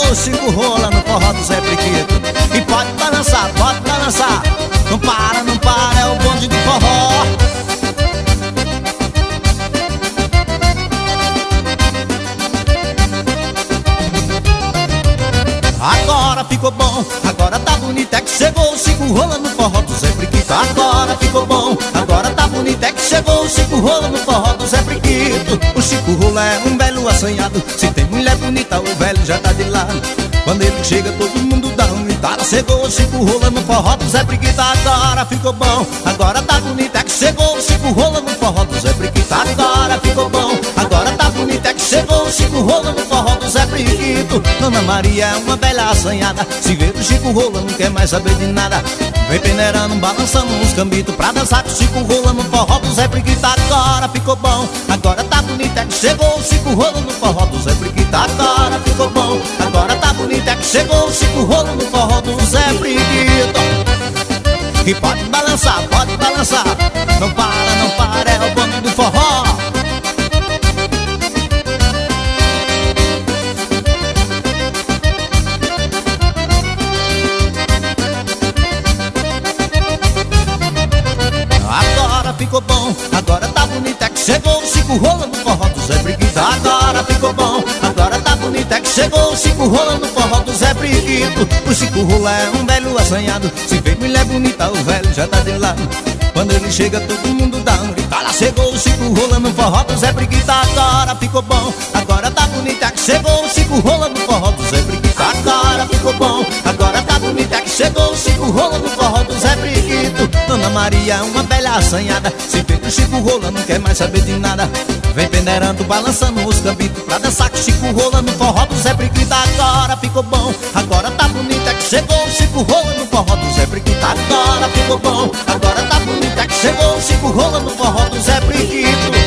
o Chico rola no forró do Zé Priquito. E pode balançar, não para, não para, é o bonde do forró. Agora ficou bom, agora tá bonito, é que chegou o Chico rola no forró do Zé Priquito. Agora ficou bom, agora tá bonito, é que chegou o Chico rola no forró do Zé Priquito. O Chico rola é um velho assanhado, se tem mulher bonita o velho já tá de lado. Quando ele chega todo mundo dá um gritada. Chegou o Chico rola no forró do Zé Priquito. Agora ficou bom, agora tá bonito, é que chegou o Chico rola no forró do Zé Priquito. Agora ficou bom, agora tá bonito, é que chegou o Chico rola no forró do Zé Priquito. Dona Maria é uma velha assanhada, se vê o Chico rola não quer mais saber de nada. Vem peneirando, balançando uns cambitos pra dançar com o Chico rola no forró do Zé Priquito. Agora ficou bom, agora tá bonito, é que chegou o Chico rola no forró do Zé Priquito. Agora ficou bom, agora tá bonito, é que chegou o Chico rola no forró do Zé Priquito. E pode balançar, não para, é o bonde do forró. Agora ficou bom, agora tá bonito, é que chegou o Chico rola no forró do Zé Priquito. Agora ficou bom, agora tá bonito, é que chegou o Chico rola no forró do Zé Priquito. O Chico rola é um velho assanhado, se vê mulher bonita o velho já tá de lado. Quando ele chega todo mundo dá um grito. Lá chegou o Chico rola no forró do Zé Priquito. Agora ficou bom, agora tá bonito, é que chegou o Chico rola no forró do Zé Priquito. Agora ficou bom, agora tá bonito, é que chegou o Chico rola no forró do Zé Priquito. Dona Maria é uma velha assanhada, se vê o Chico rola não quer mais saber de nada. Vem peneirando, balançando os cambitos pra dançar com o Chico rola no forró do Zé Priquito. Agora ficou bom, agora tá bonito, é que chegou o Chico rola no forró do Zé Priquito. Agora ficou bom, agora tá bonito, é que chegou o Chico rola no forró do Zé Priquito.